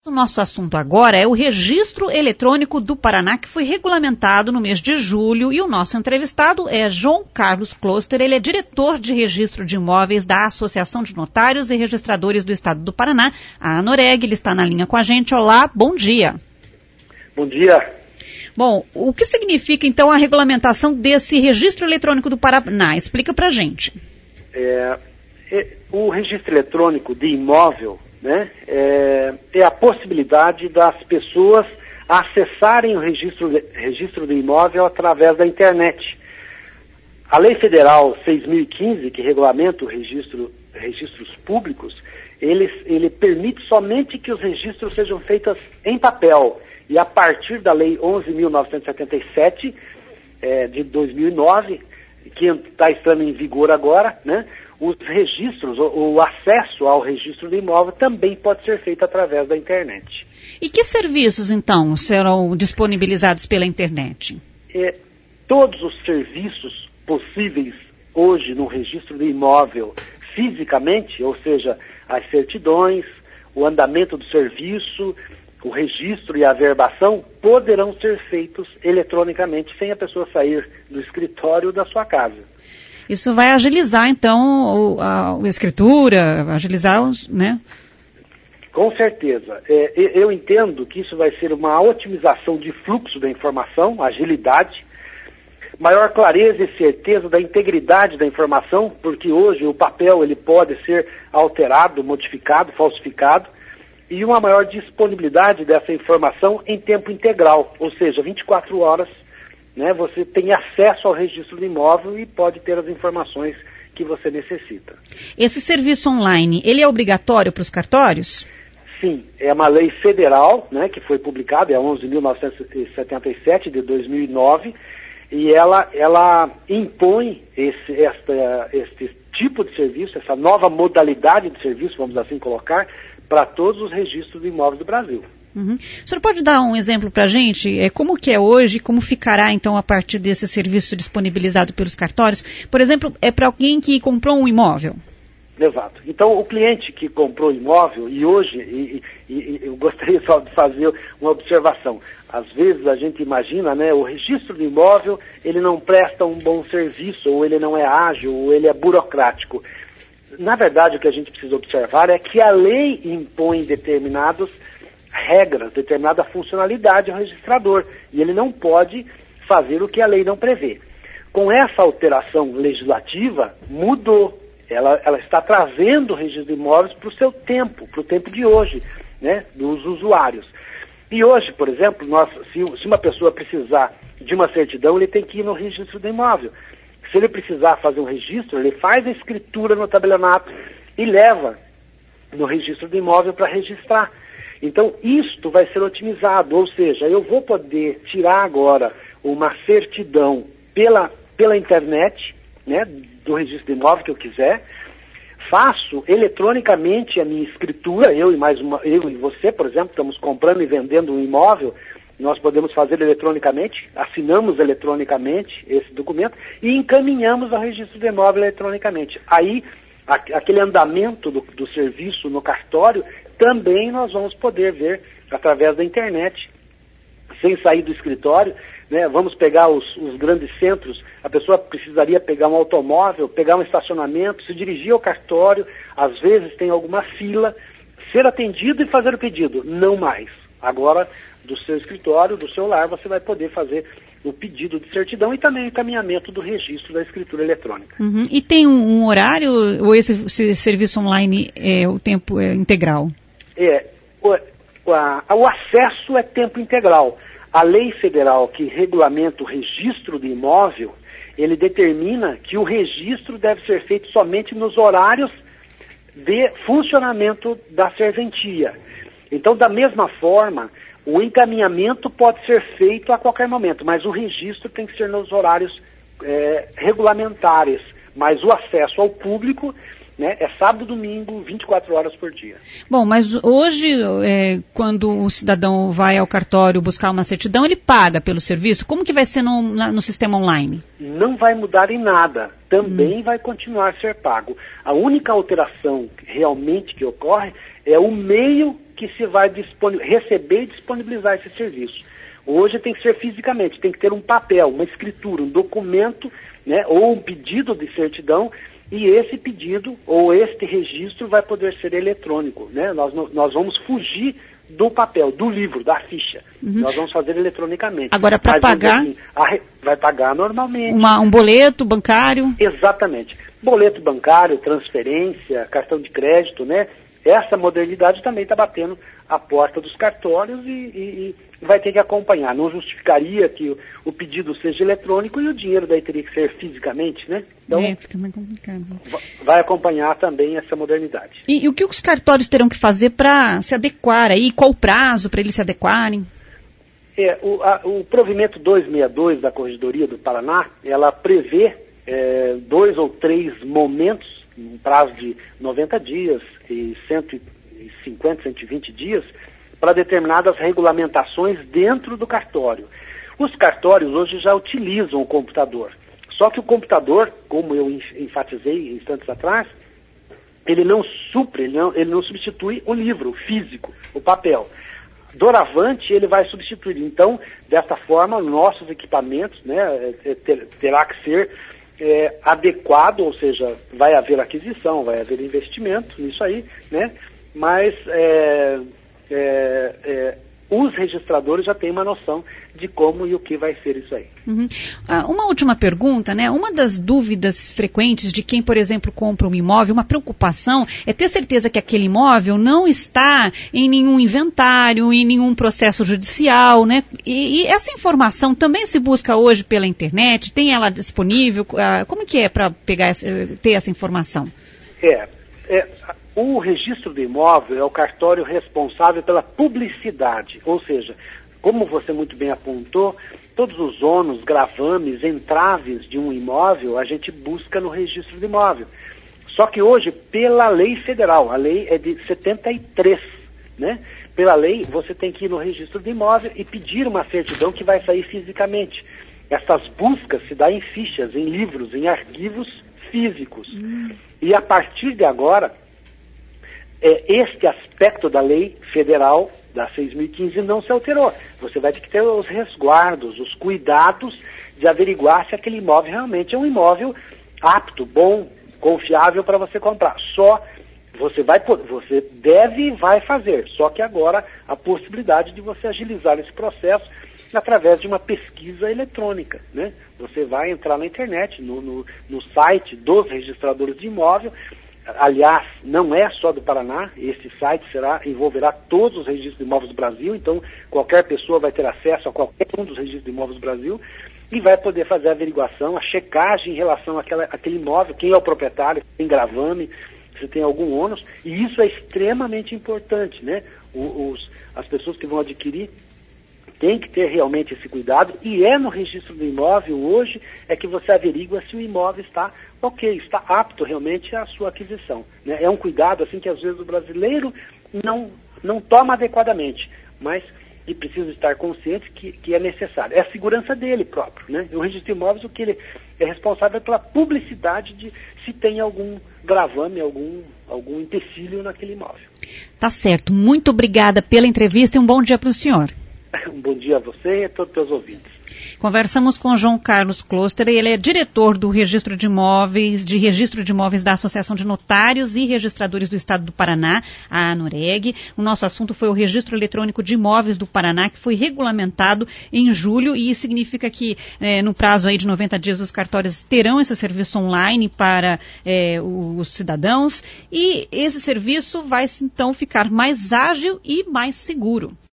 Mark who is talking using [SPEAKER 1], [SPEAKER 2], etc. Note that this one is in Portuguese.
[SPEAKER 1] O nosso assunto agora é o Registro Eletrônico do Paraná, que foi regulamentado no mês de julho, e o nosso entrevistado é João Carlos Kloster. Ele é diretor de registro de imóveis da Associação de Notários e Registradores do Estado do Paraná, a ANOREG. Ele está na linha com a gente. Olá, bom dia.
[SPEAKER 2] Bom dia.
[SPEAKER 1] Bom, o que significa então a regulamentação desse Registro Eletrônico do Paraná? Explica pra gente.
[SPEAKER 2] O registro eletrônico de imóvel, né, é a possibilidade das pessoas acessarem o registro do imóvel através da internet. A Lei Federal 6.015, que regulamenta o registros públicos, ele permite somente que os registros sejam feitos em papel. E a partir da Lei 11.977, de 2009, que está estando em vigor agora, né, os registros, o acesso ao registro do imóvel também pode ser feito através da internet.
[SPEAKER 1] E que serviços, então, serão disponibilizados pela internet?
[SPEAKER 2] Todos os serviços possíveis hoje no registro do imóvel fisicamente, ou seja, as certidões, o andamento do serviço, o registro e a averbação poderão ser feitos eletronicamente sem a pessoa sair do escritório da sua casa.
[SPEAKER 1] Isso vai agilizar, então, a escritura, agilizar os, né?
[SPEAKER 2] Com certeza. Eu entendo que isso vai ser uma otimização de fluxo da informação, agilidade, maior clareza e certeza da integridade da informação, porque hoje o papel ele pode ser alterado, modificado, falsificado, e uma maior disponibilidade dessa informação em tempo integral, ou seja, 24 horas, né, você tem acesso ao registro do imóvel e pode ter as informações que você necessita.
[SPEAKER 1] Esse serviço online, ele é obrigatório para os cartórios?
[SPEAKER 2] Sim, é uma lei federal, né, que foi publicada, é a 11.977 de 2009, e ela impõe esse tipo de serviço, essa nova modalidade de serviço, vamos assim colocar, para todos os registros de imóveis do Brasil.
[SPEAKER 1] Uhum. O senhor pode dar um exemplo para a gente? Como que é hoje, como ficará então a partir desse serviço disponibilizado pelos cartórios? Por exemplo, é para alguém que comprou um imóvel?
[SPEAKER 2] Exato. Então, o cliente que comprou imóvel, e hoje, eu gostaria só de fazer uma observação. Às vezes a gente imagina, né, o registro do imóvel, ele não presta um bom serviço, ou ele não é ágil, ou ele é burocrático. Na verdade, o que a gente precisa observar é que a lei impõe determinadas regras, determinada funcionalidade ao registrador, e ele não pode fazer o que a lei não prevê. Com essa alteração legislativa, mudou. Ela está trazendo o registro de imóveis para o seu tempo, para o tempo de hoje, né, dos usuários. E hoje, por exemplo, se uma pessoa precisar de uma certidão, ele tem que ir no registro do imóvel. Se ele precisar fazer um registro, ele faz a escritura no tabelionato e leva no registro do imóvel para registrar. Então, isto vai ser otimizado, ou seja, eu vou poder tirar agora uma certidão pela internet, né, do registro do imóvel que eu quiser, faço eletronicamente a minha escritura, eu e você, por exemplo, estamos comprando e vendendo um imóvel, nós podemos fazer eletronicamente, assinamos eletronicamente esse documento e encaminhamos ao registro do imóvel eletronicamente. Aí, aquele andamento do serviço no cartório, também nós vamos poder ver através da internet, sem sair do escritório, né? Vamos pegar os grandes centros, a pessoa precisaria pegar um automóvel, pegar um estacionamento, se dirigir ao cartório, às vezes tem alguma fila, ser atendido e fazer o pedido. Não mais. Agora, do seu escritório, do seu lar, você vai poder fazer o pedido de certidão e também o encaminhamento do registro da escritura eletrônica.
[SPEAKER 1] Uhum. E tem um horário, ou esse serviço online o tempo é integral?
[SPEAKER 2] O acesso é tempo integral. A lei federal que regulamenta o registro do imóvel, ele determina que o registro deve ser feito somente nos horários de funcionamento da serventia. Então, da mesma forma, o encaminhamento pode ser feito a qualquer momento, mas o registro tem que ser nos horários regulamentares. Mas o acesso ao público, né, é sábado e domingo, 24 horas por dia.
[SPEAKER 1] Bom, mas hoje, quando o cidadão vai ao cartório buscar uma certidão, ele paga pelo serviço? Como que vai ser no sistema online?
[SPEAKER 2] Não vai mudar em nada. Também vai continuar a ser pago. A única alteração realmente que ocorre é o meio que se vai receber e disponibilizar esse serviço. Hoje tem que ser fisicamente, tem que ter um papel, uma escritura, um documento, né, ou um pedido de certidão, e esse pedido ou este registro vai poder ser eletrônico, né? Nós vamos fugir do papel, do livro, da ficha. Nós vamos fazer eletronicamente.
[SPEAKER 1] Agora, para pagar...
[SPEAKER 2] Assim, vai pagar normalmente.
[SPEAKER 1] Um boleto bancário?
[SPEAKER 2] Exatamente. Boleto bancário, transferência, cartão de crédito, né? Essa modernidade também está batendo a porta dos cartórios e vai ter que acompanhar. Não justificaria que o pedido seja eletrônico e o dinheiro daí teria que ser fisicamente, né? Então,
[SPEAKER 1] fica mais complicado.
[SPEAKER 2] Vai acompanhar também essa modernidade.
[SPEAKER 1] E o que os cartórios terão que fazer para se adequar aí? Qual o prazo para eles se adequarem?
[SPEAKER 2] O provimento 262 da Corregedoria do Paraná, ela prevê 2 ou 3 momentos, um prazo de 90 dias e 150, 120 dias, para determinadas regulamentações dentro do cartório. Os cartórios hoje já utilizam o computador. Só que o computador, como eu enfatizei instantes atrás, ele não substitui o livro físico, o papel. Doravante, ele vai substituir. Então, dessa forma, nossos equipamentos, né, terá que ser adequado, ou seja, vai haver aquisição, vai haver investimento nisso aí, né? Mas os registradores já têm uma noção de como e o que vai ser isso aí.
[SPEAKER 1] Uma última pergunta, né? Uma das dúvidas frequentes de quem, por exemplo, compra um imóvel, uma preocupação é ter certeza que aquele imóvel não está em nenhum inventário, em nenhum processo judicial, né? E essa informação também se busca hoje pela internet? Tem ela disponível? Como que é para ter essa informação?
[SPEAKER 2] O registro do imóvel é o cartório responsável pela publicidade, ou seja, como você muito bem apontou, todos os ônus, gravames, entraves de um imóvel, a gente busca no registro do imóvel. Só que hoje, pela lei federal, a lei é de 73, né? Pela lei, você tem que ir no registro do imóvel e pedir uma certidão que vai sair fisicamente. Essas buscas se dão em fichas, em livros, em arquivos físicos. E a partir de agora, este aspecto da lei federal da 6.015 não se alterou. Você vai ter que ter os resguardos, os cuidados de averiguar se aquele imóvel realmente é um imóvel apto, bom, confiável para você comprar. Só você deve e vai fazer. Só que agora a possibilidade de você agilizar esse processo através de uma pesquisa eletrônica, né? Você vai entrar na internet, no site dos registradores de imóvel. Aliás, não é só do Paraná, esse site envolverá todos os registros de imóveis do Brasil, então qualquer pessoa vai ter acesso a qualquer um dos registros de imóveis do Brasil e vai poder fazer a averiguação, a checagem em relação àquele imóvel, quem é o proprietário, se tem gravame, se tem algum ônus, e isso é extremamente importante, né? As pessoas que vão adquirir têm que ter realmente esse cuidado, e no registro do imóvel hoje é que você averigua se o imóvel está está apto realmente à sua aquisição, né? É um cuidado assim que às vezes o brasileiro não toma adequadamente, mas ele precisa estar consciente que é necessário. É a segurança dele próprio, né? O registro de imóveis, o que ele é responsável pela publicidade de se tem algum gravame, algum empecilho naquele imóvel.
[SPEAKER 1] Tá certo. Muito obrigada pela entrevista e um bom dia para o senhor.
[SPEAKER 2] Um bom dia a você e a todos os seus ouvintes.
[SPEAKER 1] Conversamos com João Carlos Kloster, ele é diretor do Registro de Imóveis da Associação de Notários e Registradores do Estado do Paraná, a ANOREG. O nosso assunto foi o Registro Eletrônico de Imóveis do Paraná, que foi regulamentado em julho, e significa que no prazo aí de 90 dias os cartórios terão esse serviço online para os cidadãos, e esse serviço vai então ficar mais ágil e mais seguro.